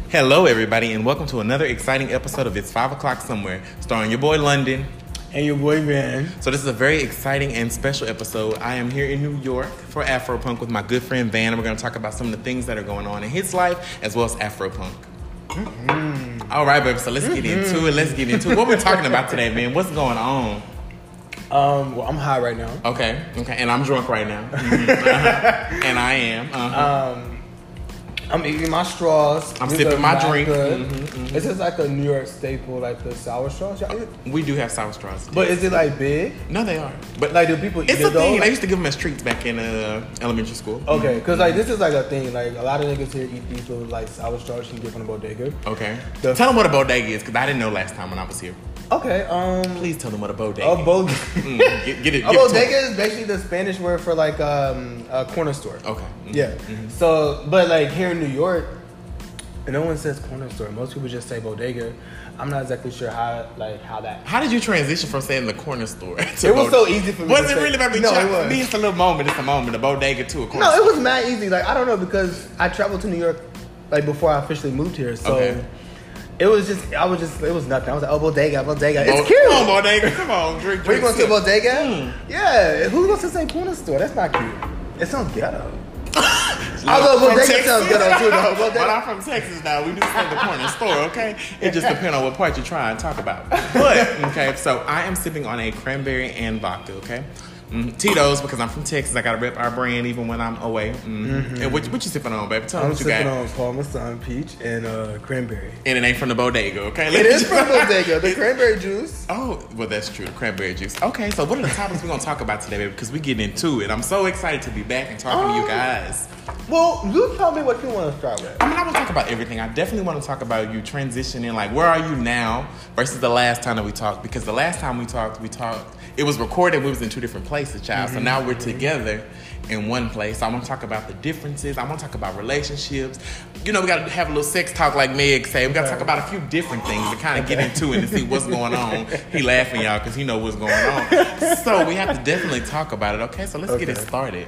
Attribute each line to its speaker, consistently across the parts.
Speaker 1: Hello, everybody, and welcome to another exciting episode of It's 5 O'Clock Somewhere, starring your boy London.
Speaker 2: And your boy Van.
Speaker 1: So this is a very exciting and special episode. I am here in New York for Afropunk with my good friend Van, and we're going to talk about some of the things that are going on in his life, as well as Afropunk. Mm-hmm. All right, baby, so let's get into it. What we're talking about today, man? What's going on?
Speaker 2: Well, I'm high right now.
Speaker 1: Okay, and I'm drunk right now. Mm-hmm. Uh-huh. And I am.
Speaker 2: I'm eating my straws.
Speaker 1: I'm sipping my drink.
Speaker 2: This is like a New York staple, like the sour straws.
Speaker 1: We do have sour straws.
Speaker 2: But is it like big?
Speaker 1: No, they are. But
Speaker 2: like, do people eat it?
Speaker 1: It's a thing. I used to give them as treats back in elementary school.
Speaker 2: Okay, because like this is like a thing. Like a lot of niggas here eat these little like sour straws you can get from the bodega.
Speaker 1: Okay. Tell them what a bodega is, because I didn't know last time when I was here.
Speaker 2: Okay.
Speaker 1: Please tell them what a bodega is.
Speaker 2: A bodega.
Speaker 1: Get it.
Speaker 2: A bodega is basically the Spanish word for like a corner store.
Speaker 1: Okay. Mm-hmm.
Speaker 2: Yeah. Mm-hmm. So, but like here in New York, no one says corner store. Most people just say bodega. I'm not exactly sure how that.
Speaker 1: How did you transition from saying the corner store?
Speaker 2: It was so easy for me.
Speaker 1: Was it really about me?
Speaker 2: No, it was.
Speaker 1: For me, it's a little moment. It's a moment. A bodega to a corner.
Speaker 2: No,
Speaker 1: store.
Speaker 2: it was mad easy. Like I don't know, because I traveled to New York like before I officially moved here. So it was nothing. I was like, oh, bodega. It's cute.
Speaker 1: Come on, bodega. Come on, drink.
Speaker 2: Were you going to say bodega? Yeah. Who's going to say corner store? That's not cute. It sounds ghetto. Although bodega sounds ghetto too, though.
Speaker 1: But I'm from Texas now. We do say the corner store, okay? It just depends on what part you try and talk about. But, okay, so I am sipping on a cranberry and vodka, okay? Tito's, because I'm from Texas. I got to rep our brand even when I'm away. And what you sipping on, baby? Tell me what you got.
Speaker 2: I'm sipping on Parmesan peach and cranberry.
Speaker 1: And it ain't from the bodega, okay?
Speaker 2: It is from the bodega. The cranberry juice.
Speaker 1: Oh, well, that's true. The cranberry juice. Okay, so what are the topics we're going to talk about today, baby? Because we get into it. I'm so excited to be back and talking to you guys.
Speaker 2: Well, you tell me what you want to start with.
Speaker 1: I want to talk about everything. I definitely want to talk about you transitioning. Like, where are you now versus the last time that we talked? Because the last time we talked, it was recorded. We was in two different places, child. So now we're together in one place. I want to talk about the differences. I want to talk about relationships. You know, we got to have a little sex talk like Meg say. We got to talk about a few different things to kind of get into it and see what's going on. He laughing, y'all, because he know what's going on. So we have to definitely talk about it. Okay, so let's get it started.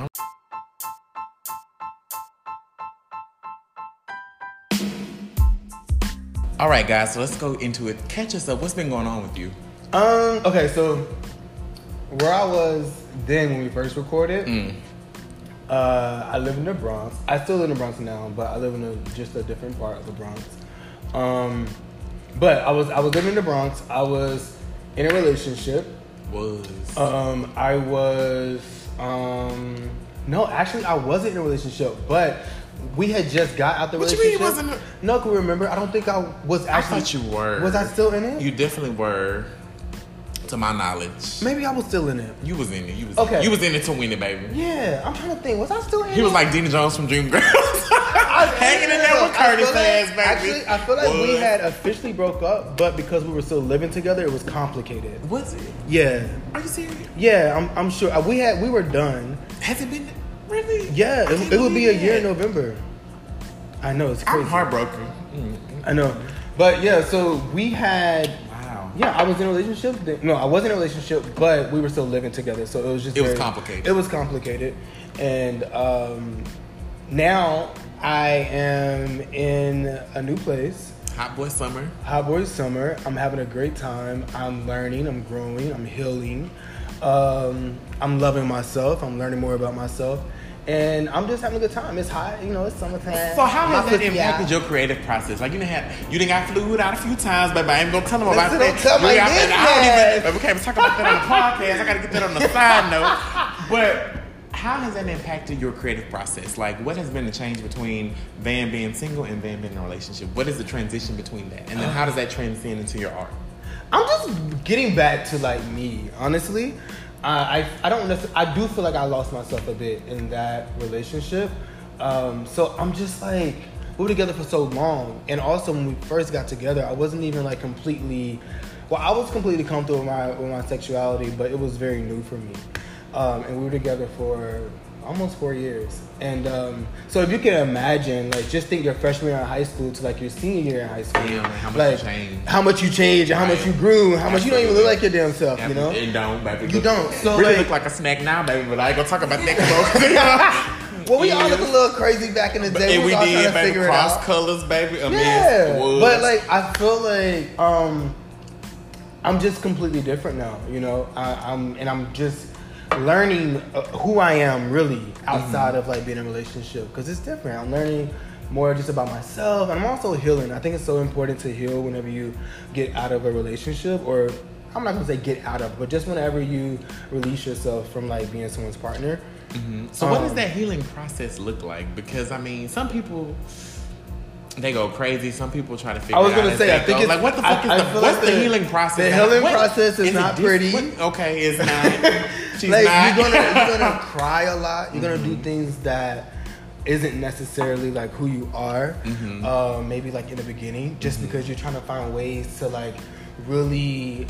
Speaker 1: All right, guys, so let's go into it. Catch us up. What's been going on with you?
Speaker 2: Okay, so where I was then when we first recorded, I live in the Bronx. I still live in the Bronx now, but I live in just a different part of the Bronx. But I was living in the Bronx. I was in a relationship. I wasn't in a relationship, but we had just got out the relationship.
Speaker 1: What you mean you wasn't?
Speaker 2: No, can you remember? I don't think I was actually.
Speaker 1: I thought you were.
Speaker 2: Was I still in it?
Speaker 1: You definitely were, to my knowledge.
Speaker 2: Maybe I was still in it.
Speaker 1: You was in it. You was in it to win it, baby.
Speaker 2: Yeah, I'm trying to think. Was I still in it?
Speaker 1: He was like Dina Jones from Dreamgirls. Hanging in there with Curtis ass, baby.
Speaker 2: Actually, I feel like we had officially broke up, but because we were still living together, it was complicated.
Speaker 1: Was it?
Speaker 2: Yeah.
Speaker 1: Are you serious?
Speaker 2: Yeah, I'm sure. We were done.
Speaker 1: Has it been? Really?
Speaker 2: Yeah, it would be a year in November. I know, it's crazy.
Speaker 1: I'm heartbroken.
Speaker 2: I know. But yeah, so we had...
Speaker 1: Wow.
Speaker 2: Yeah, I was in a relationship. No, I wasn't in a relationship, but we were still living together. So it was just...
Speaker 1: It was complicated.
Speaker 2: It was complicated. And now I am in a new place.
Speaker 1: Hot boy summer.
Speaker 2: I'm having a great time. I'm learning. I'm growing. I'm healing. I'm loving myself. I'm learning more about myself. And I'm just having a good time. It's hot, it's summertime.
Speaker 1: So how has that impacted your creative process? Like, you done got flued out a few times, baby. I ain't gonna tell them about that.
Speaker 2: Don't tell my business.
Speaker 1: We can't talk about that on the podcast. I gotta get that on the side note. But how has that impacted your creative process? Like, what has been the change between Van being single and Van being in a relationship? What is the transition between that? And then how does that transcend into your art?
Speaker 2: I'm just getting back to, like, me, honestly. I do feel like I lost myself a bit in that relationship. So I'm just like, we were together for so long. And also when we first got together, I wasn't even like completely, I was completely comfortable with my sexuality, but it was very new for me. And we were together for almost 4 years. And so if you can imagine, like, just think your freshman year in high school to like your senior year in high school.
Speaker 1: Yeah, how much you changed.
Speaker 2: How much you changed, and how much you grew, how much you don't even look like your damn self, you know?
Speaker 1: It don't, baby.
Speaker 2: You don't. So
Speaker 1: really look like a snack now, baby, but I ain't gonna talk about that.
Speaker 2: Well, we all look a little crazy back in the day.
Speaker 1: And we
Speaker 2: all trying
Speaker 1: did,
Speaker 2: to
Speaker 1: baby,
Speaker 2: figure it
Speaker 1: cross
Speaker 2: out.
Speaker 1: colors, baby.
Speaker 2: Yeah, but like I feel like I'm just completely different now. You know, I'm just learning who I am really outside of like being in a relationship because it's different. I'm learning more just about myself, and I'm also healing. I think it's so important to heal whenever you get out of a relationship, or I'm not gonna say get out of, but just whenever you release yourself from like being someone's partner.
Speaker 1: So what does that healing process look like? Because I mean, some people they go crazy. Some people try to figure it out.
Speaker 2: I was gonna say, I think it's
Speaker 1: like what the fuck what's the healing process?
Speaker 2: The healing process is not pretty.
Speaker 1: Okay, it's not. She's
Speaker 2: like,
Speaker 1: not.
Speaker 2: You're gonna cry a lot. You're gonna do things that isn't necessarily like who you are. Maybe like in the beginning, just because you're trying to find ways to like really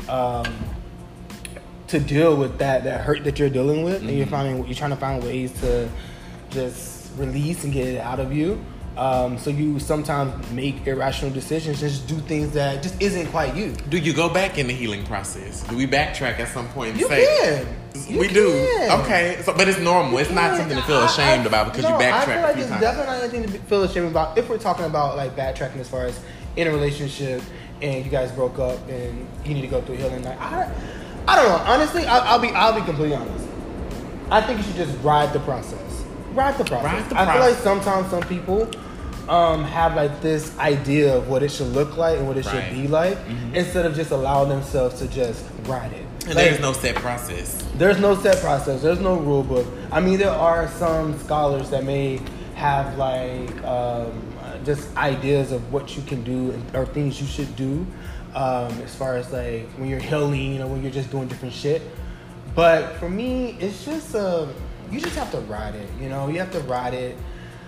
Speaker 2: to deal with that hurt that you're dealing with, and you're trying to find ways to just release and get it out of you. So you sometimes make irrational decisions, just do things that just isn't quite you.
Speaker 1: Do you go back in the healing process? Do we backtrack at some point and
Speaker 2: You
Speaker 1: say
Speaker 2: can.
Speaker 1: we do? Okay, so but it's normal. It's not something to feel ashamed about because you backtrack
Speaker 2: I feel like
Speaker 1: a few
Speaker 2: it's
Speaker 1: times.
Speaker 2: definitely not anything to feel ashamed about. If we're talking about like backtracking as far as in a relationship and you guys broke up and you need to go through healing, like I don't know. Honestly, I'll be completely honest. I think you should just ride the process. Ride the process. I feel like sometimes some people have like this idea of what it should look like and what it should be like, instead of just allowing themselves to just ride it.
Speaker 1: And
Speaker 2: like,
Speaker 1: there's no set process.
Speaker 2: There's no set process. There's no rule book. I mean, there are some scholars that may have like just ideas of what you can do or things you should do, as far as like when you're healing or when you're just doing different shit. But for me, it's just you just have to ride it. You know, you have to ride it.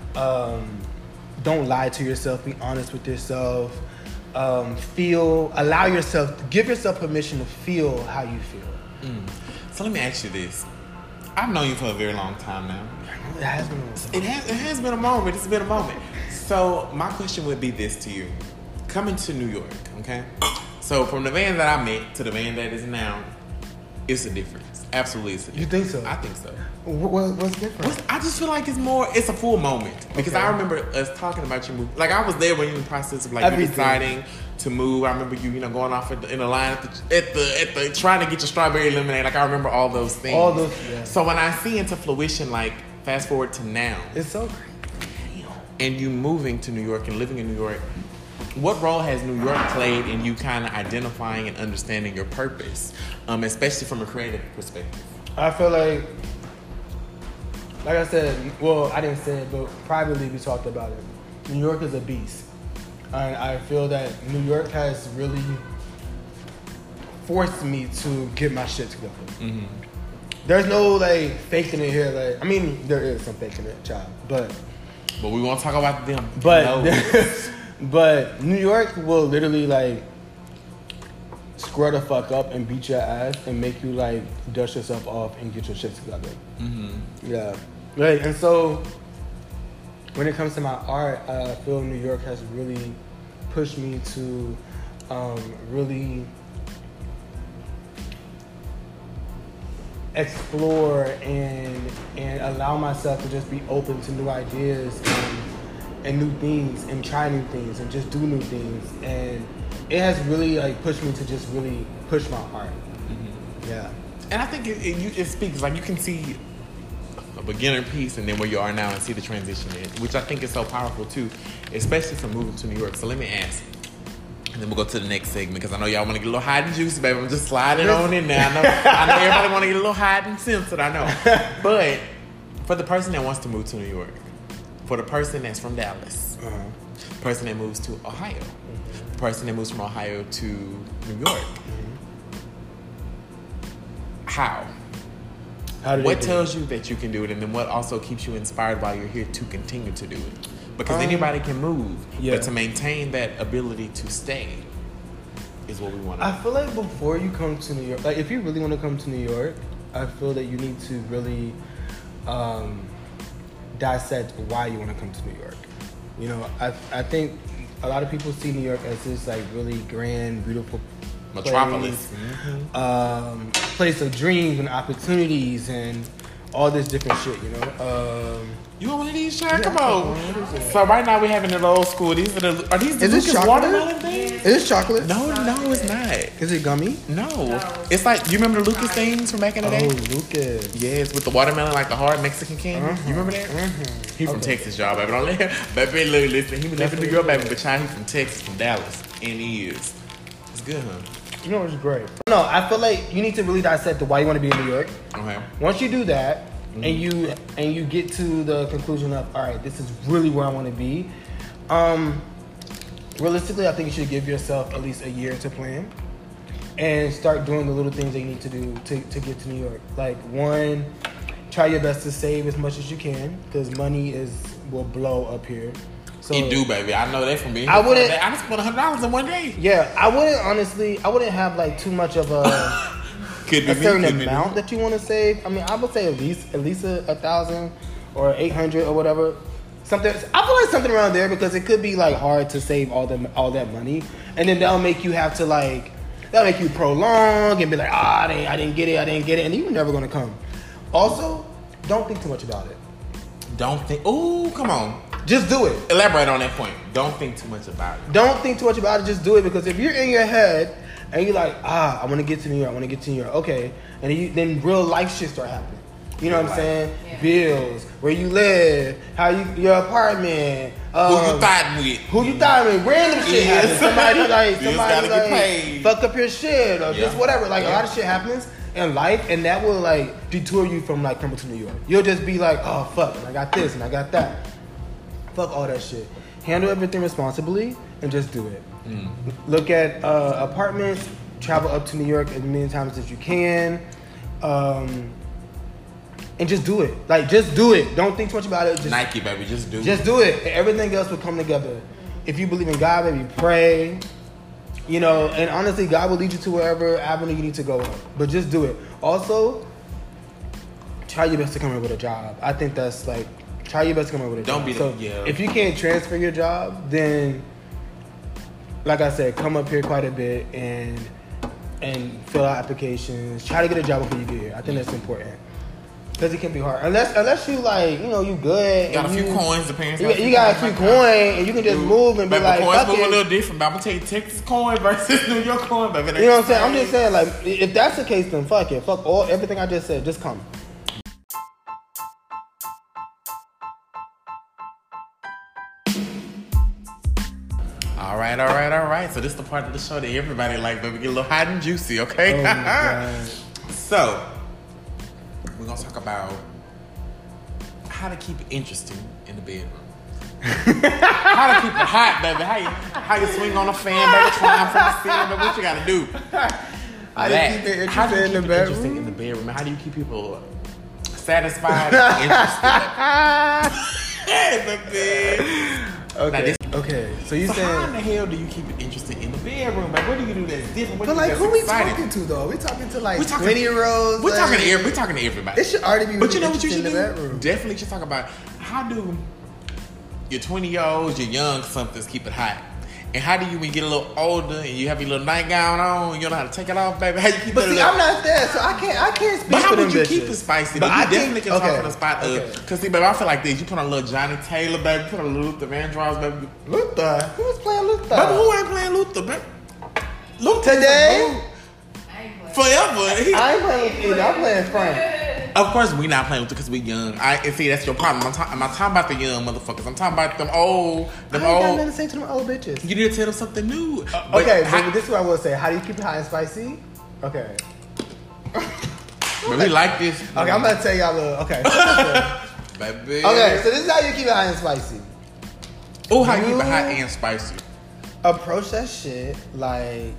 Speaker 2: Don't lie to yourself. Be honest with yourself. Allow yourself, give yourself permission to feel how you feel.
Speaker 1: So let me ask you this. I've known you for a very long time now.
Speaker 2: It has been.
Speaker 1: It has been a moment. It's been a moment. So my question would be this to you: coming to New York, okay? So from the man that I met to the man that is now, it's a difference. Absolutely, it's a difference.
Speaker 2: You think so?
Speaker 1: I think so.
Speaker 2: What's different?
Speaker 1: I just feel like it's a full moment because I remember us talking about your move. Like I was there when you were in the process of like you deciding to move. I remember you know, going off in the line at the trying to get your strawberry lemonade. Like I remember all those things.
Speaker 2: All those. Yeah.
Speaker 1: So when I see into fruition, like fast forward to now,
Speaker 2: It's so great.
Speaker 1: and you moving to New York and living in New York, what role has New York played in you kind of identifying and understanding your purpose, especially from a creative perspective?
Speaker 2: I feel like I said, well, I didn't say it, but privately we talked about it. New York is a beast. And I feel that New York has really forced me to get my shit together. There's no like faking it here. Like, I mean, there is some faking it, child, but
Speaker 1: we won't talk about them.
Speaker 2: But
Speaker 1: No.
Speaker 2: but New York will literally like screw the fuck up and beat your ass and make you like dust yourself off and get your shit together. Yeah, right. And so when it comes to my art, I feel New York has really pushed me to really explore and allow myself to just be open to new ideas and new things and try new things and just do new things. And it has really like pushed me to just really push my art. Yeah.
Speaker 1: And I think it speaks, like you can see a beginner piece and then where you are now and see the transition in, which I think is so powerful too, especially from moving to New York. So let me ask, and then we'll go to the next segment because I know y'all want to get a little hot and juicy, baby. I'm just sliding on in there. I know everybody want to get a little hot and censored, I know. But for the person that wants to move to New York, for the person that's from Dallas, the person that moves to Ohio, the person that moves from Ohio to New York, how? What tells you that you can do it, and then what also keeps you inspired while you're here to continue to do it? Because anybody can move, but to maintain that ability to stay is what we want to do.
Speaker 2: I feel like before you come to New York, like if you really want to come to New York, I feel that you need to really dissect why you want to come to New York. You know, I think a lot of people see New York as this like really grand, beautiful
Speaker 1: metropolis,
Speaker 2: place of dreams and opportunities and all this different shit, you know.
Speaker 1: You want one of these, Sean? Come on. So right now we're having the old school. These are these
Speaker 2: Is this
Speaker 1: Lucas
Speaker 2: chocolate?
Speaker 1: watermelon things?
Speaker 2: Is this chocolate?
Speaker 1: No, it's not.
Speaker 2: Is it gummy?
Speaker 1: No. It's like, you remember the Lucas things from back in the day?
Speaker 2: Oh, Lucas.
Speaker 1: Yes, with the watermelon, like the hard Mexican candy. You remember that? He from Texas, y'all, baby. Don't let him. Baby, look, listen. He was living in New York, baby, but child, he from Texas, from Dallas. And he is. It's good, huh?
Speaker 2: You know, it's great. No, I feel like you need to really dissect why you want to be in New York.
Speaker 1: Okay.
Speaker 2: Once you do that, and you get to the conclusion of, all right, this is really where I want to be. Realistically, I think you should give yourself at least a year to plan and start doing the little things that you need to do to get to New York. Like, one, try your best to save as much as you can because money will blow up here. So
Speaker 1: It do, baby. I know that from being.
Speaker 2: I wouldn't.
Speaker 1: I just spent $100 in one day.
Speaker 2: Yeah, I wouldn't have like too much of a. A certain amount that you want to save. I mean, I would say at least $1,000 or $800 or whatever. Something. I feel like something around there because it could be like hard to save all that money, and then that'll make you have to that'll make you prolong and be like, I didn't get it, and you're never gonna come. Also, don't think too much about it.
Speaker 1: Don't think. Ooh, come on.
Speaker 2: Just do it.
Speaker 1: Elaborate on that point. Don't think too much about it.
Speaker 2: Don't think too much about it. Just do it because if you're in your head. And you're like, I want to get to New York. Okay. And then real life shit start happening. You know what I'm saying? Yeah. Bills, where you live, your apartment. Who you thought with. Random shit happens. Somebody fuck up your shit or just whatever. Like a lot of shit happens in life and that will like detour you from like coming to New York. You'll just be like, oh fuck, and I got this and I got that. Fuck all that shit. Handle everything responsibly and just do it. Look at apartments, travel up to New York as many times as you can, and just do it. Like, just do it. Don't think too much about it. Just,
Speaker 1: Nike, baby, just do it.
Speaker 2: Just do it. Everything else will come together. If you believe in God, baby, pray. You know, and honestly, God will lead you to wherever avenue you need to go. But just do it. Also, try your best to come in with a job. I think that's like, try your best to come in with a job.
Speaker 1: Don't be
Speaker 2: so if you can't transfer your job, then... Like I said, come up here quite a bit and fill out applications. Try to get a job before you get here. I think that's important because it can be hard. Unless you like, you know, you good.
Speaker 1: Got a few coins. The parents.
Speaker 2: You got a few coins, and you can just move and be like,
Speaker 1: coins
Speaker 2: fuck
Speaker 1: move
Speaker 2: it.
Speaker 1: a little different. But I'm gonna tell you, Texas coin versus New York coin, baby.
Speaker 2: You know what I'm saying? I'm just saying, like, if that's the case, then fuck it. Fuck everything I just said. Just come.
Speaker 1: All right. So this is the part of the show that everybody like, but we get a little hot and juicy, okay?
Speaker 2: Oh
Speaker 1: So we're gonna talk about how to keep it interesting in the bedroom. How to keep it hot, baby. How you swing on a fan, baby, climb from the ceiling, baby. What you gotta do?
Speaker 2: How do you keep it interesting in the bedroom?
Speaker 1: In the bedroom? How do you keep people satisfied and interested? Baby.
Speaker 2: Okay. So you saying
Speaker 1: how in the hell do you keep it interesting in the bedroom? Like, what do you do that's different?
Speaker 2: But like, who we talking to though? We talking to like 20-year-olds.
Speaker 1: We're talking to everybody.
Speaker 2: It should already be.
Speaker 1: But you know what you should do? Definitely should talk about how do your 20-year-olds, your young somethings keep it hot. And how do you, when you get a little older and you have your little nightgown on, you don't know how to take it off, baby? How you keep it?
Speaker 2: But see, I'm not there, so I can't speak.
Speaker 1: But how
Speaker 2: for
Speaker 1: would
Speaker 2: them
Speaker 1: you
Speaker 2: bitches.
Speaker 1: keep it spicy?
Speaker 2: But
Speaker 1: You definitely can talk from the spot
Speaker 2: of.
Speaker 1: Because see, baby, I feel like this. You put on a little Johnny Taylor, baby. Put on a little Luther Vandross, baby.
Speaker 2: Luther? Who's playing Luther?
Speaker 1: Baby, who ain't playing Luther, baby? Luther
Speaker 2: today?
Speaker 1: Forever.
Speaker 2: I ain't playing either. I'm playing Frank.
Speaker 1: Of course, we not playing with it because we young. And see, that's your problem. I'm not talking about the young motherfuckers. I'm talking about them old.
Speaker 2: I ain't got nothing to say to them old bitches.
Speaker 1: You need to tell them something new.
Speaker 2: But this is what I will say. How do you keep it hot and spicy? Okay.
Speaker 1: But we like this.
Speaker 2: Okay, I'm gonna tell y'all a little. Okay.
Speaker 1: Baby.
Speaker 2: Okay, so this is how you keep it hot and spicy.
Speaker 1: Oh, how you keep it hot and spicy?
Speaker 2: Approach that shit like,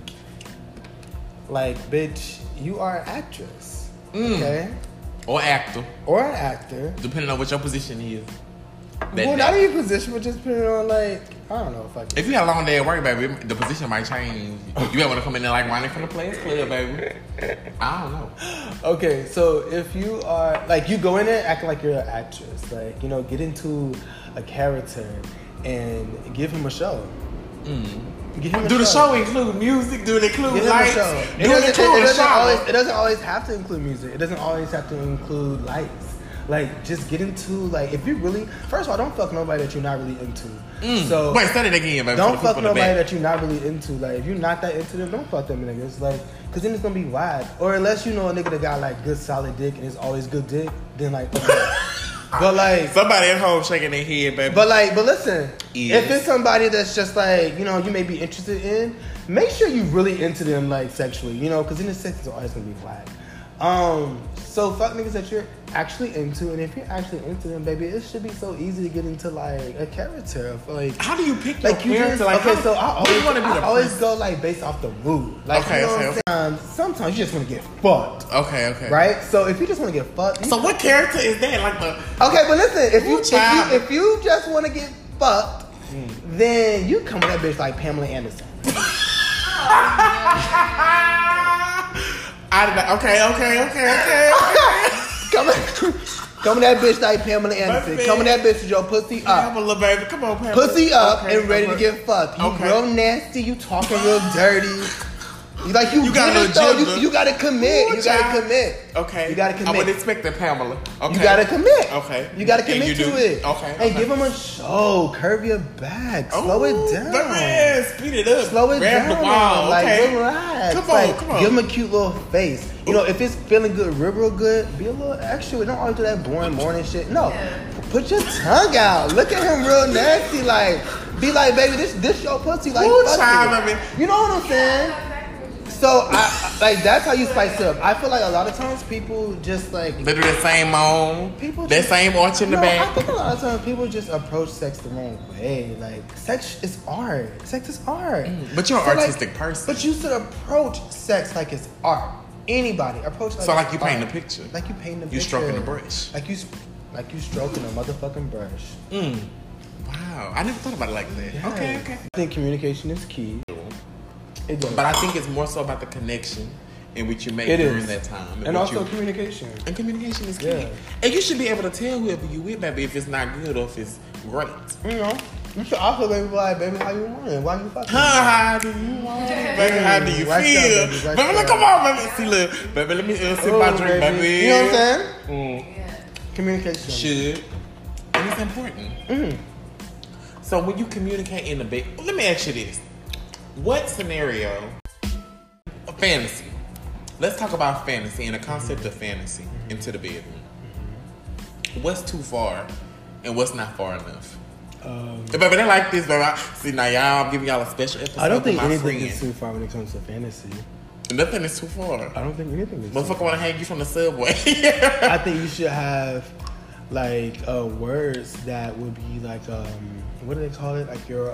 Speaker 2: bitch, you are an actress. Okay.
Speaker 1: Or actor.
Speaker 2: Or an actor.
Speaker 1: Depending on what your position is.
Speaker 2: Well, not in your position, but just depending on like, I don't know.
Speaker 1: If you had a long day at work, baby, the position might change. You might want to come in there like running from the Players Club, baby. I don't know.
Speaker 2: Okay, so if you are, like, you go in there acting like you're an actress. Like, you know, get into a character and give him a show.
Speaker 1: Do the show include music? Do it include lights?
Speaker 2: It doesn't always have to include music. It doesn't always have to include lights. Like, just get into, like, if you really, first of all, don't fuck nobody that you're not really into. So
Speaker 1: wait, say it again, baby.
Speaker 2: Don't fuck nobody that you're not really into. Like, if you're not that into them, don't fuck them niggas. Like, cause then it's gonna be wide. Or unless you know a nigga that got like good solid dick and it's always good dick, then like, okay. But like,
Speaker 1: somebody at home shaking their head, baby.
Speaker 2: But listen, if it's somebody that's just like, you know, you may be interested in, make sure you really into them like sexually, you know, cause then the sex is always gonna be wide. So fuck niggas that you're actually into, and if you're actually into them, baby, it should be so easy to get into like a character of like.
Speaker 1: How do you pick your
Speaker 2: like
Speaker 1: character? Like,
Speaker 2: okay, so I always
Speaker 1: want to be the
Speaker 2: always go like based off the mood. Like,
Speaker 1: okay,
Speaker 2: you know
Speaker 1: okay.
Speaker 2: Sometimes you just want to get fucked.
Speaker 1: Okay.
Speaker 2: Right. So if you just want to get fucked,
Speaker 1: so what character is that? Like the.
Speaker 2: Okay, but listen, if you just want to get fucked, then you come with that bitch like Pamela Anderson.
Speaker 1: Okay.
Speaker 2: Come with that bitch like Pamela Anderson. Come with that bitch with your pussy up.
Speaker 1: Pamela, baby. Come on, Pamela.
Speaker 2: Pussy up and ready to get fucked. You real nasty. You talking real dirty. You got you gotta commit. You gotta commit.
Speaker 1: Okay.
Speaker 2: You gotta commit.
Speaker 1: I would expect that, Pamela. Okay.
Speaker 2: You gotta commit.
Speaker 1: Okay.
Speaker 2: You gotta commit to it.
Speaker 1: Okay.
Speaker 2: Hey, give him a show. Curve your back. Slow it down.
Speaker 1: Man, speed it up.
Speaker 2: Slow it
Speaker 1: down.
Speaker 2: down.
Speaker 1: Wow.
Speaker 2: Like,
Speaker 1: okay.
Speaker 2: relax.
Speaker 1: Come on.
Speaker 2: Give him a cute little face. You know, if it's feeling good, real good, be a little extra. Don't always do that boring morning shit. No. Put your tongue out. Look at him real nasty. Like, be like, baby, this your pussy. Like, fuck it. You know what I'm saying? So, I like, that's how you spice it up. I feel like a lot of times people just like...
Speaker 1: They do the same moan, that same arch in the back.
Speaker 2: I think a lot of times people just approach sex the wrong way. Like, sex is art. Sex is art.
Speaker 1: But you're an artistic person.
Speaker 2: But you should approach sex like it's art. Anybody. Approach like
Speaker 1: so like you paint the picture.
Speaker 2: Like you paint the picture.
Speaker 1: You stroking the brush.
Speaker 2: Like you stroking a motherfucking brush.
Speaker 1: Wow. I never thought about it like that.
Speaker 2: Yeah.
Speaker 1: Okay.
Speaker 2: I think communication is key. It does.
Speaker 1: But I think it's more so about the connection in which you make during that time.
Speaker 2: And also communication.
Speaker 1: And communication is key.
Speaker 2: Yeah.
Speaker 1: And you should be able to tell whoever you with, baby, if it's not good or if it's great.
Speaker 2: You know? You should also baby like, baby, how you want it? Why you fucking?
Speaker 1: How do you want it? Baby, how do you feel? Baby, look, come on, baby. See, look. Baby, let me sip my drink, baby.
Speaker 2: You know what I'm saying? Yeah. Communication.
Speaker 1: Should. And it's important. So when you communicate in the bed, let me ask you this. What scenario, a fantasy, let's talk about fantasy and the concept of fantasy into the bedroom. What's too far and what's not far enough? Baby, they like this, baby. See, now y'all, I'm giving y'all a special episode.
Speaker 2: I don't think anything is too far when it comes to fantasy.
Speaker 1: Nothing is too far.
Speaker 2: I don't think anything is
Speaker 1: Motherfucker want to hang you from the subway.
Speaker 2: I think you should have, like, words that would be like, what do they call it?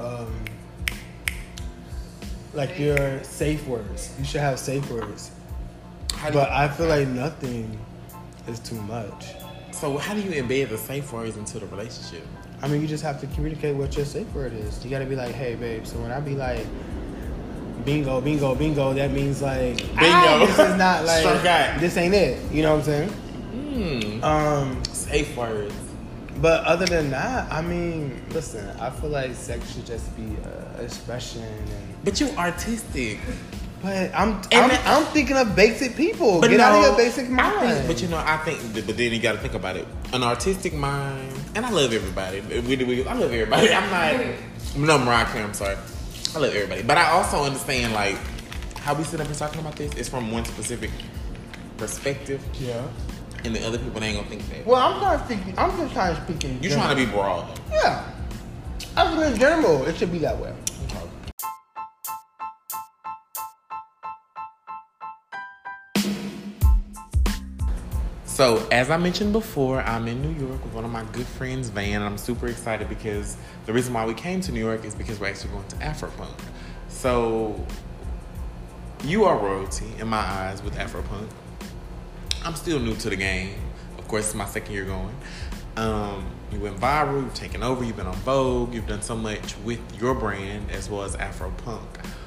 Speaker 2: Like your safe words. You should have safe words. But I feel like nothing is too much.
Speaker 1: So how do you embed the safe words into the relationship?
Speaker 2: I mean, you just have to communicate what your safe word is. You gotta be like, hey, babe, so when I be like, bingo, bingo, bingo, that means like,
Speaker 1: bingo.
Speaker 2: This is not like, this ain't it. You know what I'm saying?
Speaker 1: Safe words.
Speaker 2: But other than that, I mean, listen, I feel like sex should just be expression and.
Speaker 1: But you artistic.
Speaker 2: But I'm thinking of basic people. Get out of your basic mind.
Speaker 1: I think, but then you got to think about it. An artistic mind, and I love everybody. I love everybody. Mariah Carey, I'm sorry. I love everybody. But I also understand, like, how we sit up here talking about this is from one specific perspective.
Speaker 2: Yeah.
Speaker 1: And the other people ain't gonna think that.
Speaker 2: Well, I'm just trying to speak in general.
Speaker 1: You're trying to be broad.
Speaker 2: Yeah. I think in general, it should be that way.
Speaker 1: So, as I mentioned before, I'm in New York with one of my good friends, Van, and I'm super excited because the reason why we came to New York is because we're actually going to Afropunk. So, you are royalty in my eyes with Afropunk. I'm still new to the game. Of course, it's my second year going. You went viral, you've taken over, you've been on Vogue, you've done so much with your brand as well as Afropunk.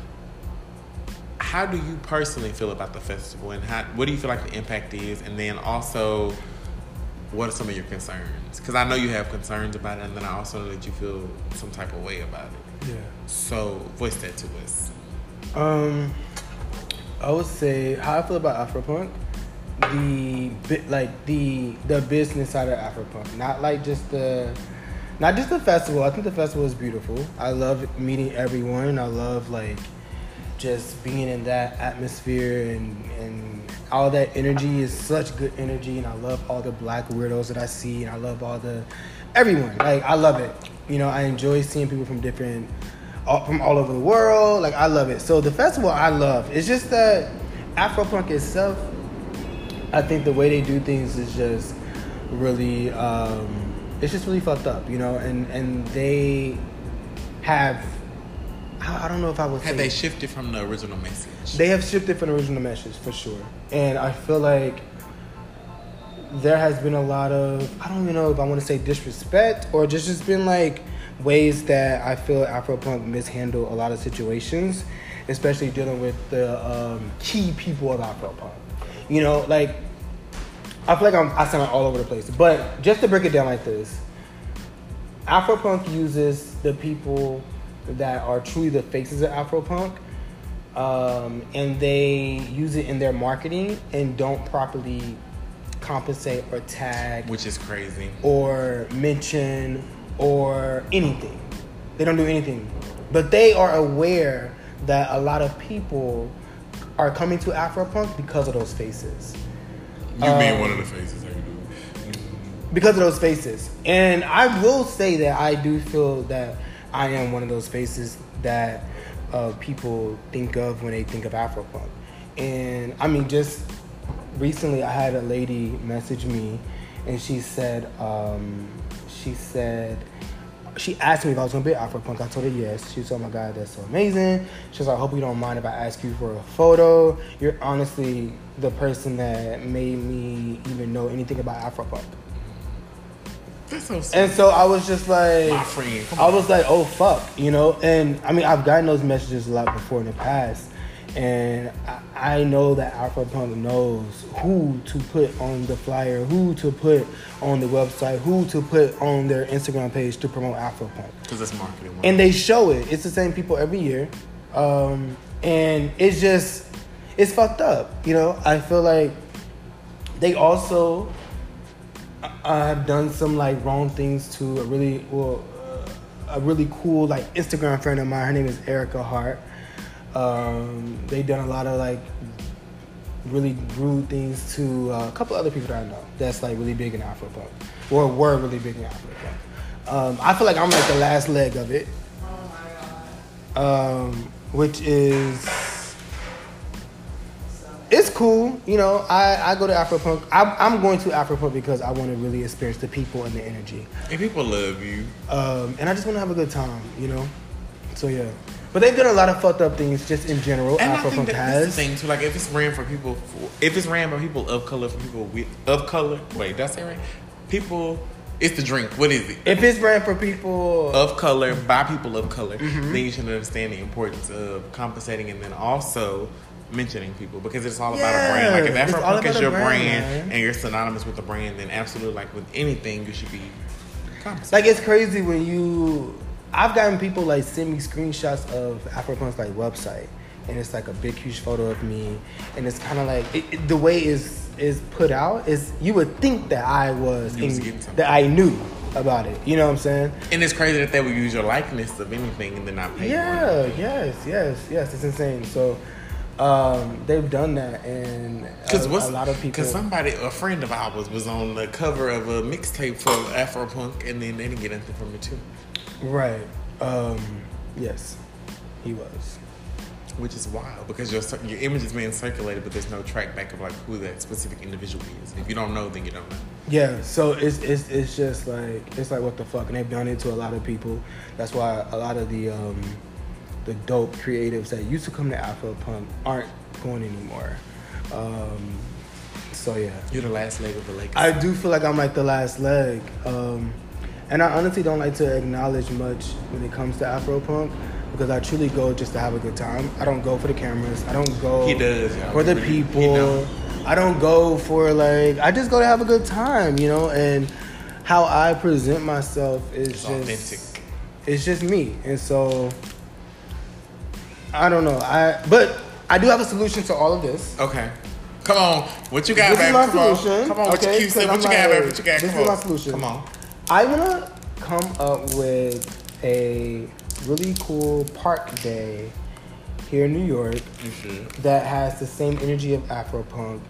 Speaker 1: How do you personally feel about the festival, and what do you feel like the impact is? And then also, what are some of your concerns? Because I know you have concerns about it, and then I also know that you feel some type of way about it.
Speaker 2: Yeah.
Speaker 1: So, voice that to us.
Speaker 2: I would say how I feel about Afropunk the business side of Afropunk, not just the festival. I think the festival is beautiful. I love meeting everyone. I love like just being in that atmosphere and all that energy is such good energy. And I love all the black weirdos that I see, and I love everyone. Like I love it. You know, I enjoy seeing people from all over the world. Like I love it. So the festival I love. It's just that Afropunk itself, I think the way they do things is just really, it's just really fucked up, you know. And they have, I don't know if I would say,
Speaker 1: had they shifted from the original message?
Speaker 2: They have shifted from the original message for sure. And I feel like there has been a lot of, I don't even know if I want to say disrespect or just been like ways that I feel Afropunk mishandle a lot of situations, especially dealing with the key people of Afropunk. You know, like, I feel like I sound all over the place. But just to break it down like this, Afropunk uses the people that are truly the faces of Afropunk, and they use it in their marketing and don't properly compensate or tag,
Speaker 1: which is crazy,
Speaker 2: or mention or anything. They don't do anything, but they are aware that a lot of people are coming to Afropunk because of those faces.
Speaker 1: You being one of the faces, how you do?
Speaker 2: Because of those faces. And I will say that I do feel that I am one of those faces that people think of when they think of Afropunk. And I mean, just recently I had a lady message me, and she asked me if I was going to be at Afropunk. I told her yes. She said, "Oh my God, that's so amazing." She was like, "I hope you don't mind if I ask you for a photo. You're honestly the person that made me even know anything about Afropunk."
Speaker 1: That's so sweet.
Speaker 2: And so I was just like,
Speaker 1: my friend,
Speaker 2: I was like, oh fuck, you know? And I mean, I've gotten those messages a lot before in the past. And I know that Afropunk knows who to put on the flyer, who to put on the website, who to put on their Instagram page to promote Afropunk.
Speaker 1: Because it's marketing.
Speaker 2: And they show it. It's the same people every year. And it's fucked up. You know, I feel like they also have done some like wrong things to a really cool like Instagram friend of mine. Her name is Erica Hart. They've done a lot of like really rude things to a couple other people that I know that's like really big in Afropunk, or were really big in Afropunk. I feel like I'm like the last leg of it.
Speaker 3: Oh my God.
Speaker 2: Which is, it's cool, you know. I go to Afropunk. I'm going to Afropunk because I want to really experience the people and the energy.
Speaker 1: And people love you.
Speaker 2: And I just want to have a good time, you know. So yeah. But they've done a lot of fucked up things just in general.
Speaker 1: And
Speaker 2: Afropunk
Speaker 1: I think
Speaker 2: has.
Speaker 1: that's the thing too. Like if it's ran by people of color, for people of color. Wait, did I say right? People. It's the drink. What is it?
Speaker 2: If it's ran for people
Speaker 1: of color, by people of color, then you should understand the importance of compensating and then also mentioning people, because it's all about a brand. Like if Afropunk is your brand and you're synonymous with the brand, then absolutely, like with anything, you should be compensating.
Speaker 2: Like it's crazy when I've gotten people like send me screenshots of Afropunk's like website, and it's like a big huge photo of me, and it's kind of like the way is put out is you would think that that I knew about it. You know what I'm saying? And
Speaker 1: it's crazy that they would use your likeness of anything and then not pay.
Speaker 2: Yeah, yes, it's insane. So they've done that, and a lot of people.
Speaker 1: Because a friend of ours, was on the cover of a mixtape for Afropunk, and then they didn't get anything from it too.
Speaker 2: Right. Yes, he was.
Speaker 1: Which is wild, because your image is being circulated, but there's no track back of like who that specific individual is. If you don't know, then you don't know.
Speaker 2: Yeah, so it's just like, it's like what the fuck, and they've done it to a lot of people. That's why a lot of the dope creatives that used to come to Afropunk aren't going anymore. So yeah,
Speaker 1: you're the last leg of the legacy.
Speaker 2: I do feel like I'm like the last leg, and I honestly don't like to acknowledge much when it comes to Afropunk, because I truly go just to have a good time. I don't go for the cameras. I don't go for the people. I don't go for like, I just go to have a good time, you know. And how I present myself is just
Speaker 1: authentic.
Speaker 2: It's just me, and so I don't know. But I do have a solution to all of this.
Speaker 1: Okay. Come on. What you got,
Speaker 2: This
Speaker 1: baby?
Speaker 2: is my
Speaker 1: Come
Speaker 2: solution.
Speaker 1: on. Come on. What you
Speaker 2: Okay,
Speaker 1: cute said? What
Speaker 2: 'cause
Speaker 1: you
Speaker 2: I'm
Speaker 1: got,
Speaker 2: like,
Speaker 1: baby? What you got?
Speaker 2: this
Speaker 1: Come
Speaker 2: is
Speaker 1: on.
Speaker 2: my solution.
Speaker 1: Come on.
Speaker 2: I'm gonna come up with a really cool park day here in New York
Speaker 1: You should.
Speaker 2: that has the same energy of Afropunk.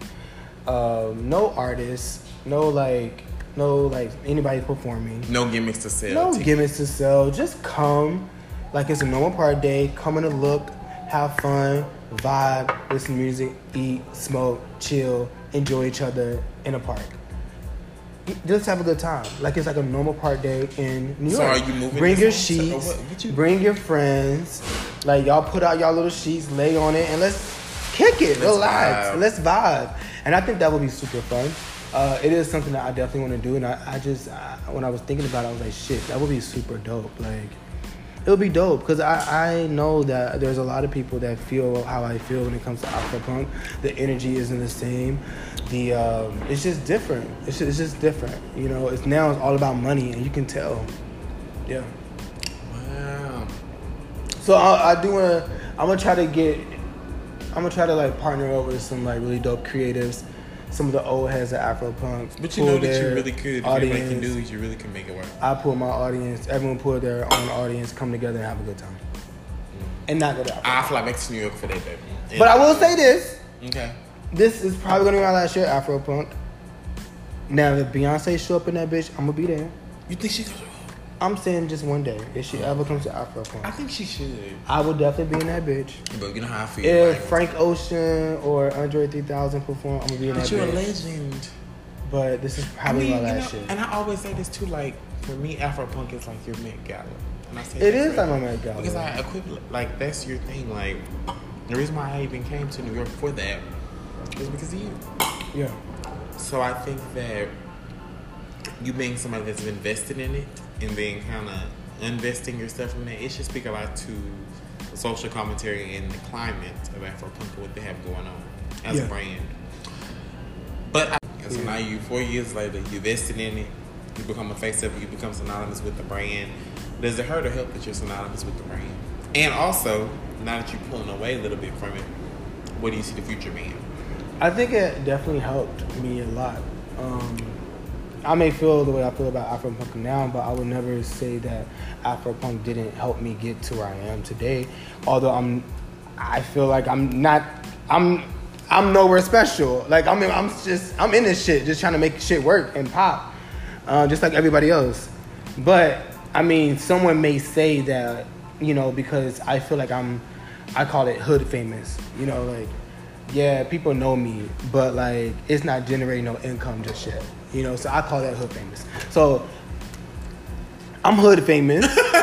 Speaker 2: No artists, no like anybody performing.
Speaker 1: No gimmicks to sell.
Speaker 2: No
Speaker 1: tickets.
Speaker 2: gimmicks to sell. Just come like it's a normal party day. Come in to look, have fun, vibe, listen to music, eat, smoke, chill, enjoy each other in a park. Just have a good time. Like it's like a normal party day in New York.
Speaker 1: So are you moving
Speaker 2: Bring your
Speaker 1: this on? So
Speaker 2: sheets.
Speaker 1: what you-
Speaker 2: Bring your friends. Like y'all put out y'all little sheets, lay on it, and let's kick it.
Speaker 1: Let's
Speaker 2: Relax.
Speaker 1: vibe.
Speaker 2: Let's vibe. And I think that would be super fun. It is something that I definitely want to do, and I just when I was thinking about it, I was like, shit, that would be super dope. Like, it would be dope because I know that there's a lot of people that feel how I feel when it comes to Afropunk. The energy isn't the same. It's just different. It's just different. You know, it's all about money, and you can tell. Yeah.
Speaker 1: Wow.
Speaker 2: So I do want to. I'm gonna try to like partner up with some like really dope creatives. Some of the old heads of Afropunk.
Speaker 1: But you know that you really could. If you're making news, you really can make it work.
Speaker 2: I pull my audience. Everyone pull their own audience. Come together and have a good time. And not go to Afropunk.
Speaker 1: I fly back to New York for that, baby.
Speaker 2: But I will say this.
Speaker 1: Okay.
Speaker 2: This is probably gonna be my last year at Afropunk. Now, if Beyonce show up in that bitch, I'm gonna be there.
Speaker 1: You think she could?
Speaker 2: I'm saying just one day. If she ever comes to Afropunk,
Speaker 1: I think she should.
Speaker 2: I will definitely be in that bitch.
Speaker 1: But you know how I feel.
Speaker 2: If
Speaker 1: like,
Speaker 2: Frank Ocean or Andre 3000 perform, I'm gonna be in that
Speaker 1: but you're a
Speaker 2: bitch.
Speaker 1: legend.
Speaker 2: But this is probably my last year.
Speaker 1: And I always say this too, like, for me, Afropunk is like your Met Gala. And I say
Speaker 2: It
Speaker 1: that
Speaker 2: is like
Speaker 1: forever.
Speaker 2: my Met Gala.
Speaker 1: Because I equip, like, that's your thing. Like, the reason why I even came to New York for that was because of you.
Speaker 2: Yeah.
Speaker 1: So I think that you being somebody that's invested in it and then kind of investing yourself in that, it should speak a lot to the social commentary and the climate of Afropunk and what they have going on as a brand. But so now you 4 years later, you invested in it, you become a face of it, you become synonymous with the brand. Does it hurt or help that you're synonymous with the brand? And also, now that you're pulling away a little bit from it, what do you see the future being?
Speaker 2: I think it definitely helped me a lot. I may feel the way I feel about Afropunk now, but I would never say that Afropunk didn't help me get to where I am today. Although I feel like I'm nowhere special. Like I'm in this shit, just trying to make shit work and pop, just like everybody else. But I mean, someone may say that, you know, because I feel like I call it hood famous. You know, like, yeah, people know me, but like it's not generating no income just yet. You know, so I call that hood famous. So I'm hood famous.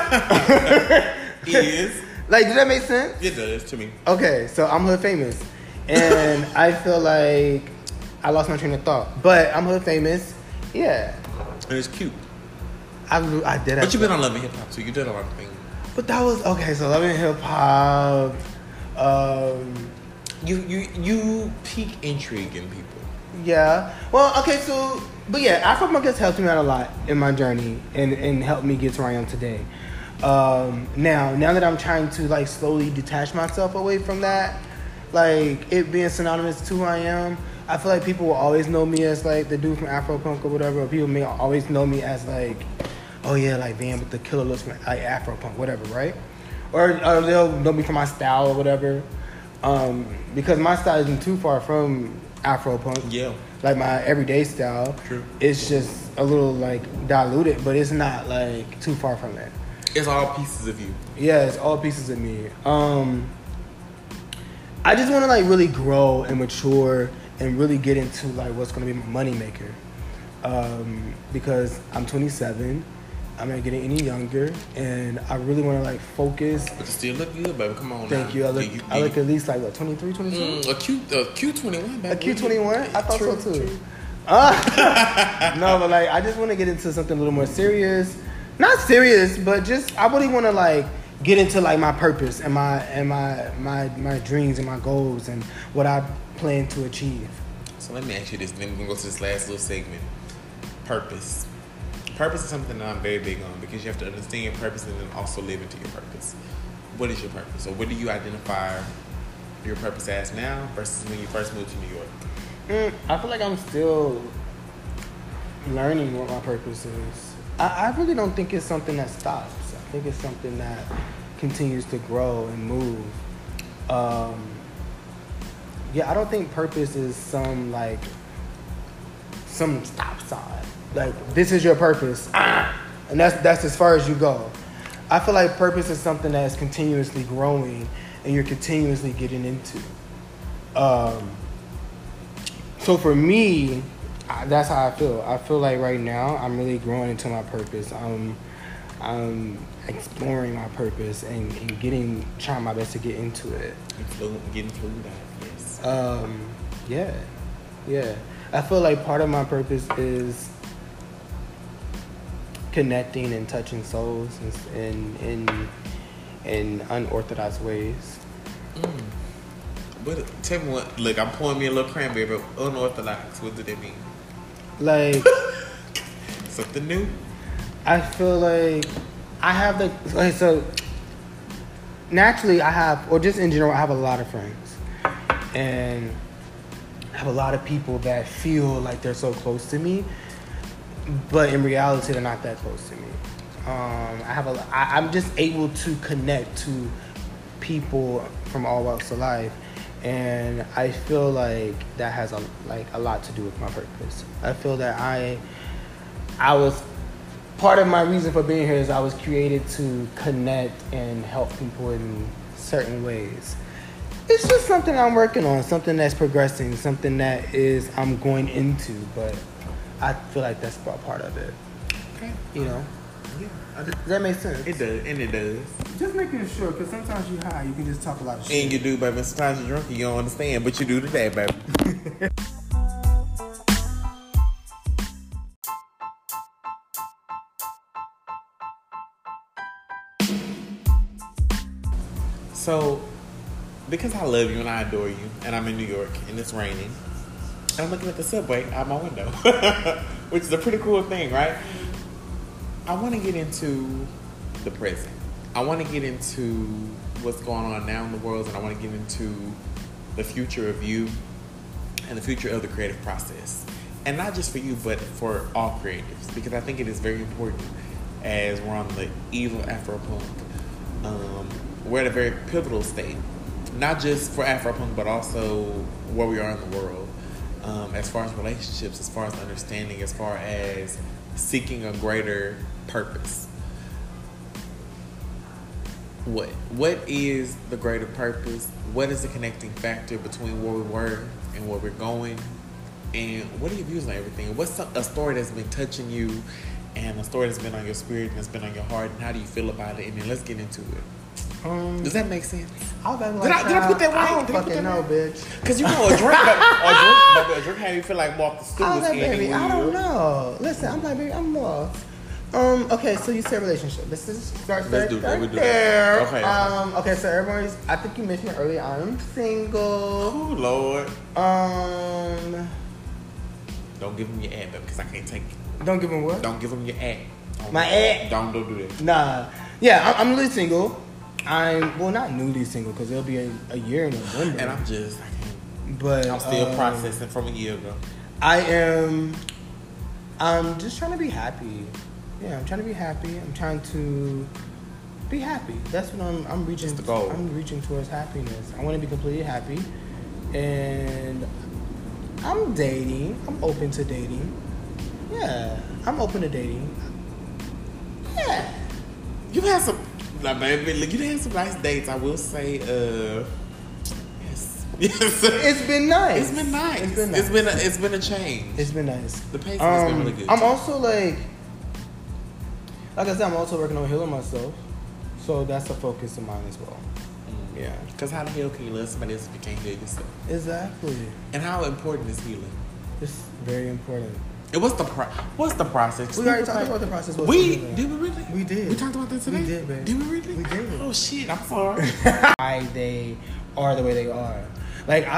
Speaker 1: Is
Speaker 2: Like, does that make sense?
Speaker 1: it does to me.
Speaker 2: Okay, so I'm hood famous, and I feel like I lost my train of thought, but I'm hood famous. Yeah,
Speaker 1: And it's cute.
Speaker 2: I did.
Speaker 1: But you've been on Love and Hip Hop too. You did a lot of things.
Speaker 2: But that was okay. So Love and Hip Hop.
Speaker 1: You pique intrigue in people.
Speaker 2: Yeah. Well, okay. So, but yeah, Afropunk has helped me out a lot in my journey and helped me get to where I am today. Now that I'm trying to like slowly detach myself away from that, like it being synonymous to who I am, I feel like people will always know me as like the dude from Afropunk or whatever. Or people may always know me as like, oh yeah, like Van with the killer looks from like Afropunk, whatever, right? Or they'll know me for my style or whatever. Because my style isn't too far from Afropunk.
Speaker 1: Yeah.
Speaker 2: Like my everyday style.
Speaker 1: True.
Speaker 2: It's just a little like diluted, but it's not like too far from that.
Speaker 1: It's all pieces of you.
Speaker 2: Yeah, it's all pieces of me. I just want to like really grow and mature and really get into like what's going to be my money maker. Because I'm 27, I'm not getting any younger, and I really want to like focus.
Speaker 1: But you still look good, baby. Come on.
Speaker 2: Thank
Speaker 1: now.
Speaker 2: you. I look at least like what, 23, 22?
Speaker 1: A Q21, baby.
Speaker 2: A Q21? I thought
Speaker 1: True,
Speaker 2: so too.
Speaker 1: true.
Speaker 2: No, but like I just want to get into something a little more serious. Not serious, but just I really want to like get into like my purpose and my dreams and my goals and what I plan to achieve.
Speaker 1: So let me ask you this, and then we're gonna go to this last little segment. Purpose. Purpose is something that I'm very big on because you have to understand your purpose and then also live into your purpose. What is your purpose? Or what do you identify your purpose as now versus when you first moved to New York?
Speaker 2: I feel like I'm still learning what my purpose is. I really don't think it's something that stops. I think it's something that continues to grow and move. Yeah, I don't think purpose is some stop sign. Like, this is your purpose, and that's as far as you go. I feel like purpose is something that is continuously growing and you're continuously getting into. So for me, that's how I feel. I feel like right now I'm really growing into my purpose. I'm exploring my purpose and trying my best to get into it.
Speaker 1: Getting fluid out, yes.
Speaker 2: Yeah. I feel like part of my purpose is connecting and touching souls in unorthodox ways.
Speaker 1: But tell me what. Look, I'm pouring me a little cranberry, but unorthodox. What do that mean?
Speaker 2: Like
Speaker 1: Something new.
Speaker 2: I feel like I have so naturally I have, or just in general, I have a lot of friends, and I have a lot of people that feel like they're so close to me, but in reality they're not that close to me. I'm just able to connect to people from all walks of life, and I feel like that has a lot to do with my purpose. I feel that I was part of my reason for being here is I was created to connect and help people in certain ways. It's just something I'm working on, something that's progressing, something that I'm going into, but I feel like that's part of it.
Speaker 1: Okay.
Speaker 2: You know?
Speaker 1: Yeah.
Speaker 2: Does that make sense?
Speaker 1: It does, and it does.
Speaker 2: Just making sure, because sometimes you high, you can just talk a lot of shit.
Speaker 1: And you do, baby. Sometimes you're drunk and you don't understand, but you do today, baby. So, because I love you and I adore you, and I'm in New York and it's raining, and I'm looking at the subway out my window, which is a pretty cool thing, right? I want to get into the present. I want to get into what's going on now in the world, and I want to get into the future of you and the future of the creative process. And not just for you, but for all creatives, because I think it is very important as we're on the eve of Afropunk. We're at a very pivotal state, not just for Afropunk, but also where we are in the world, as far as relationships, as far as understanding, as far as seeking a greater purpose. What is the greater purpose? What is the connecting factor between where we were and where we're going? And what are your views on everything? What's a story that's been touching you, and a story that's been on your spirit and that's been on your heart, and how do you feel about it? And then let's get into it. Does that make sense?
Speaker 2: Did
Speaker 1: I put that right?
Speaker 2: I don't fucking know, bitch.
Speaker 1: Because you know a drink how you feel like Martha Stewart.
Speaker 2: I was like, baby, I don't know. Listen, I'm like, baby, I'm lost. Okay, so you said relationship. Let's just start
Speaker 1: Let's do that. We do
Speaker 2: there.
Speaker 1: that. Okay.
Speaker 2: Okay, so everybody's, I think you mentioned it earlier, I'm single.
Speaker 1: Oh, Lord.
Speaker 2: Um,
Speaker 1: Don't give him your ad, baby, because I can't take it.
Speaker 2: Don't give him what?
Speaker 1: Don't give him your ad.
Speaker 2: My ad?
Speaker 1: Don't do that.
Speaker 2: Nah. Yeah, I'm newly single. Well, not newly single, because it'll be a year in November.
Speaker 1: And I'm still processing from a year ago.
Speaker 2: I'm just trying to be happy. Yeah, I'm trying to be happy. I'm trying to be happy. That's what I'm reaching.
Speaker 1: That's the goal.
Speaker 2: I'm reaching towards happiness. I want to be completely happy. And I'm dating. I'm open to dating. Yeah, I'm open to dating. Yeah.
Speaker 1: You've had some... Like, baby, look, you had some nice dates. I will say, yes.
Speaker 2: It's been nice.
Speaker 1: It's been nice.
Speaker 2: It's been nice.
Speaker 1: It's been a change.
Speaker 2: It's been nice.
Speaker 1: The pacing has been really good.
Speaker 2: I'm also like I said, I'm also working on healing myself. So that's a focus of mine as well. Yeah.
Speaker 1: Because how the hell can you love somebody else if you can't heal yourself?
Speaker 2: Exactly.
Speaker 1: And how important is healing?
Speaker 2: It's very important.
Speaker 1: And what's the process?
Speaker 2: We already talked about the process.
Speaker 1: Did we really?
Speaker 2: We did.
Speaker 1: We talked about that today?
Speaker 2: We did, baby.
Speaker 1: Did we really?
Speaker 2: We did.
Speaker 1: Oh, shit. I'm sorry.
Speaker 2: Why they are the way they are. Like,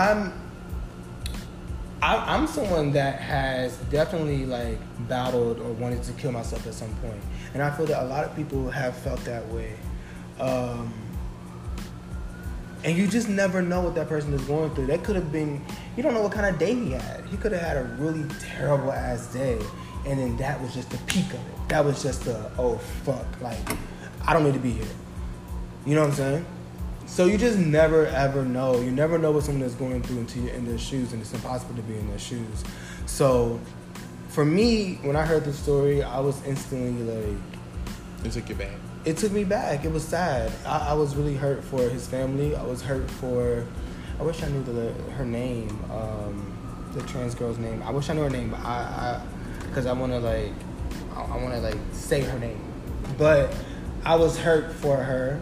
Speaker 2: I'm someone that has definitely, like, battled or wanted to kill myself at some point. And I feel that a lot of people have felt that way. And you just never know what that person is going through. That could have been, you don't know what kind of day he had. He could have had a really terrible ass day. And then that was just the peak of it. That was just the, oh fuck, like, I don't need to be here. You know what I'm saying? So you just never ever know. You never know what someone is going through until you're in their shoes, and it's impossible to be in their shoes. So for me, when I heard the story, I was instantly like...
Speaker 1: It took you back.
Speaker 2: It took me back. It was sad. I was really hurt for his family. I was hurt for... I wish I knew her name, the trans girl's name. I wish I knew her name, but because I want to like say her name. But I was hurt for her.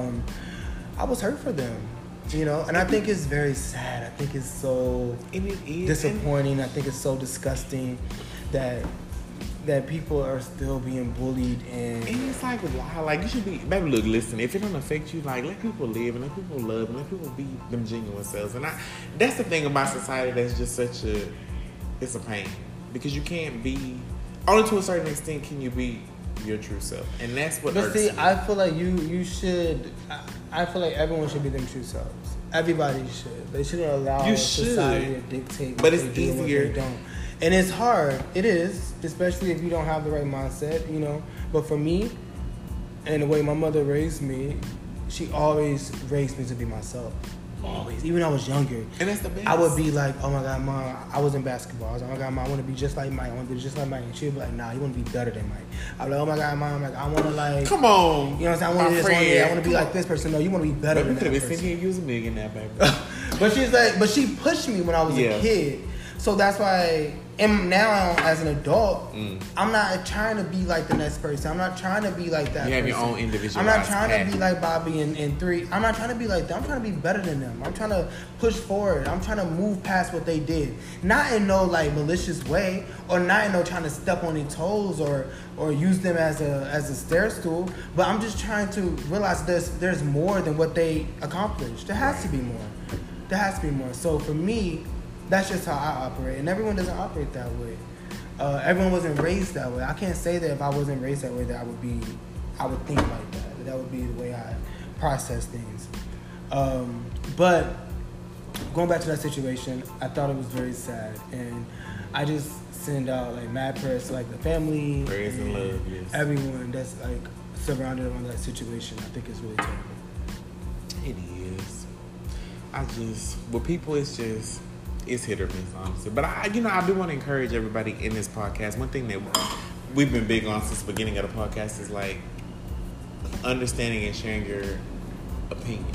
Speaker 2: I was hurt for them, you know, and I think it's very sad. I think it's so disappointing. I think it's so disgusting that people are still being bullied and
Speaker 1: it's like, wow, like you should be, baby, look, listen, if it don't affect you, like let people live and let people love and let people be them genuine selves. And that's the thing about society that's just it's a pain, because you can't be, only to a certain extent can you be your true self, and that's what hurts me.
Speaker 2: I feel like you should, I feel like everyone should be them true selves. Everybody should. They shouldn't allow society to dictate what they do and what they don't. And it's hard. It is, especially if you don't have the right mindset, you know. But for me, and the way my mother raised me, she always raised me to be myself. Always. Even when I was younger.
Speaker 1: And that's the best.
Speaker 2: I would be like, oh my God, Mom, I was in basketball. I was like, oh my God, Mom, I want to be just like Mike. I want to be just like Mike. And she would be like, nah, you want to be better than Mike. I'd be like, oh my God, Mom, like, I want to like...
Speaker 1: Come on.
Speaker 2: You know what I'm saying? I want to this one day. I want to be like this person. No, you want to be better than that person.
Speaker 1: Sitting here, you was a millionaire, baby.
Speaker 2: But she pushed me when I was a kid. So that's why, and now as an adult, I'm not trying to be like the next person. I'm not trying to be like that.
Speaker 1: You have your own individual.
Speaker 2: I'm not trying to be like Bobby and Three. I'm not trying to be like them. I'm trying to be better than them. I'm trying to push forward. I'm trying to move past what they did. Not in no like malicious way, or not in no trying to step on their toes or use them as a stair stool. But I'm just trying to realize there's more than what they accomplished. There has to be more. There has to be more. So for me, that's just how I operate, and everyone doesn't operate that way. Everyone wasn't raised that way. I can't say that if I wasn't raised that way that I would think like that. That would be the way I process things. But going back to that situation, I thought it was very sad, and I just send out like mad prayers to like the family,
Speaker 1: prayers and love, yes.
Speaker 2: Everyone that's like surrounded around that situation. I think it's really terrible.
Speaker 1: It is. With people, it's hit or miss, honestly. But I do want to encourage everybody in this podcast. One thing that we've been big on since the beginning of the podcast is like understanding and sharing your opinion.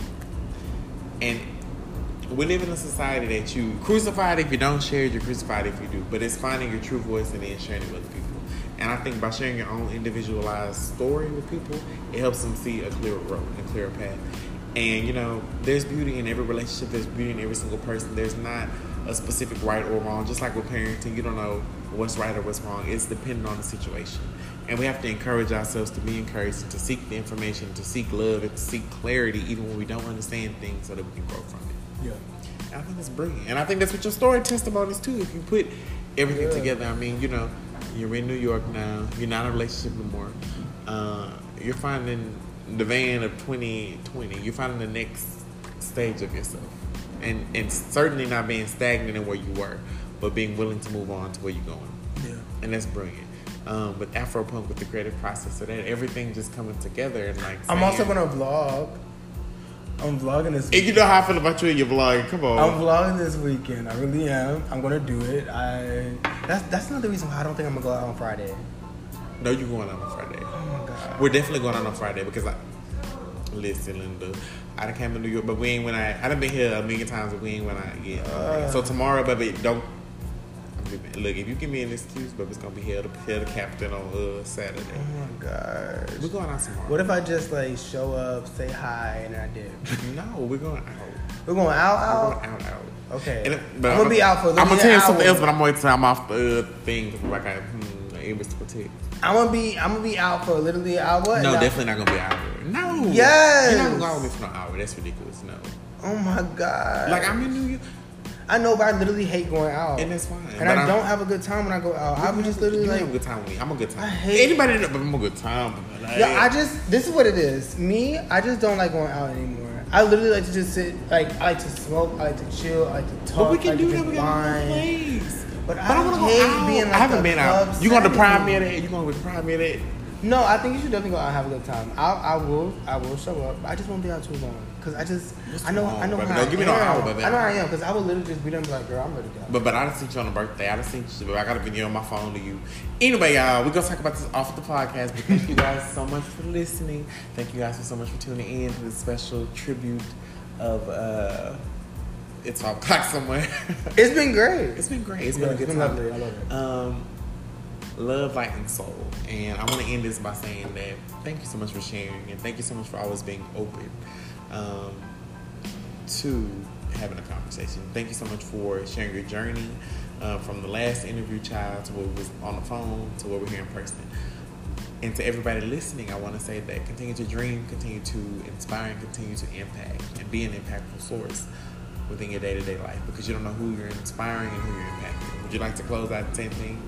Speaker 1: And we live in a society that you crucified if you don't share it, you're crucified if you do. But it's finding your true voice and then sharing it with people. And I think by sharing your own individualized story with people, it helps them see a clearer road and a clearer path. And, there's beauty in every relationship. There's beauty in every single person. There's not a specific right or wrong. Just like with parenting, you don't know what's right or what's wrong. It's dependent on the situation. And we have to encourage ourselves to be encouraged, to seek the information, to seek love, and to seek clarity, even when we don't understand things, so that we can grow from it.
Speaker 2: Yeah.
Speaker 1: And I think it's brilliant. And I think that's what your story testimonies too. If you put everything together, I mean, you're in New York now. You're not in a relationship anymore. You're finding the van of 2020. You're finding the next stage of yourself. And certainly not being stagnant in where you were, but being willing to move on to where you're going.
Speaker 2: Yeah.
Speaker 1: And that's brilliant. With Afropunk, with the creative process of that, everything just coming together and like.
Speaker 2: I'm also gonna vlog. I'm vlogging this weekend.
Speaker 1: And you know how I feel about you and your vlogging. Come on.
Speaker 2: I'm vlogging this weekend. I really am. I'm gonna do it. That's another reason why I don't think I'm gonna go out on Friday.
Speaker 1: No, you're going out on Friday.
Speaker 2: Oh my God.
Speaker 1: We're definitely going out on Friday because listen, Linda, I done came to New York, but we ain't when I done been here a million times, but we ain't when I get. So tomorrow, baby, don't. Look, if you give me an excuse, but it's gonna be held the captain on Saturday.
Speaker 2: Oh my gosh.
Speaker 1: We're going out tomorrow.
Speaker 2: What if I just like show up, say hi, and then I did?
Speaker 1: No, we're going out.
Speaker 2: We're going out.
Speaker 1: We're going out.
Speaker 2: Okay.
Speaker 1: But
Speaker 2: I'm gonna be out for.
Speaker 1: I'm gonna tell you something else, but I'm going to tell I'm off the thing because like it was to protect.
Speaker 2: I'm gonna be out for literally an hour.
Speaker 1: No, definitely not gonna be an hour. No.
Speaker 2: Yes.
Speaker 1: You're not gonna go out with me for an hour. That's ridiculous. No.
Speaker 2: Oh my God.
Speaker 1: Like I'm in New York.
Speaker 2: I know, but I literally hate going out.
Speaker 1: And that's fine.
Speaker 2: And I don't have a good time when I go out. I would just literally
Speaker 1: you
Speaker 2: like...
Speaker 1: have a good time with me. I'm a good time.
Speaker 2: I hate...
Speaker 1: Anybody, but I'm a good time. Like,
Speaker 2: yeah, this is what it is. Me, I just don't like going out anymore. I literally like to just sit. Like I like to smoke. I like to chill. I like to talk.
Speaker 1: But we can
Speaker 2: I like
Speaker 1: do
Speaker 2: to
Speaker 1: that.
Speaker 2: drink
Speaker 1: We got
Speaker 2: wine.
Speaker 1: a place.
Speaker 2: But
Speaker 1: I want to
Speaker 2: hate
Speaker 1: go out.
Speaker 2: being like
Speaker 1: I haven't
Speaker 2: a
Speaker 1: been out.
Speaker 2: club
Speaker 1: You gonna deprive
Speaker 2: setting.
Speaker 1: me of that? You gonna deprive me of that?
Speaker 2: No, I think you should definitely go out and have a good time. I will show up. I just won't be out too long because I know
Speaker 1: long,
Speaker 2: baby?
Speaker 1: baby?
Speaker 2: How
Speaker 1: Don't
Speaker 2: I
Speaker 1: give me no
Speaker 2: am.
Speaker 1: hour, baby.
Speaker 2: I know I am because I will literally just be there and be like, girl, I'm ready to go.
Speaker 1: But I done seen you on a birthday. I done seen you. I got a video on my phone to you. Anyway, y'all, we're gonna talk about this off the podcast. But thank you guys so much for listening. Thank you guys so much for tuning in to this special tribute of It's 5 o'clock somewhere.
Speaker 2: It's been great.
Speaker 1: It's been great. It's been a good time.
Speaker 2: Lovely. I love it.
Speaker 1: Love, light, and soul. And I want to end this by saying that thank you so much for sharing, and thank you so much for always being open to having a conversation. Thank you so much for sharing your journey from the last interview, child, to where we was on the phone, to where we're here in person. And to everybody listening, I want to say that continue to dream, continue to inspire, and continue to impact, and be an impactful source within your day-to-day life, because you don't know who you're inspiring and who you're impacting. Would you like to close out the same thing?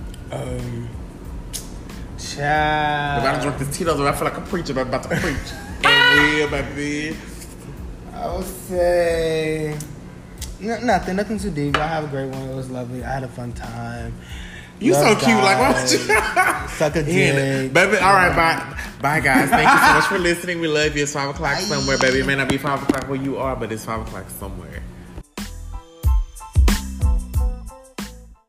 Speaker 2: Child.
Speaker 1: If I drink this Tito's, I feel like a preacher, but I'm about to preach. And real, baby.
Speaker 2: I would say nothing too deep. Y'all have a great one. It was lovely. I had a fun time.
Speaker 1: You
Speaker 2: Love
Speaker 1: so cute. Like, why
Speaker 2: guys.
Speaker 1: would you?
Speaker 2: Suck a dick.
Speaker 1: Baby, all right, bye. Bye, guys. Thank you so much for listening. We love you. It's 5 o'clock somewhere, baby. It may not be 5 o'clock where you are, but it's 5 o'clock somewhere.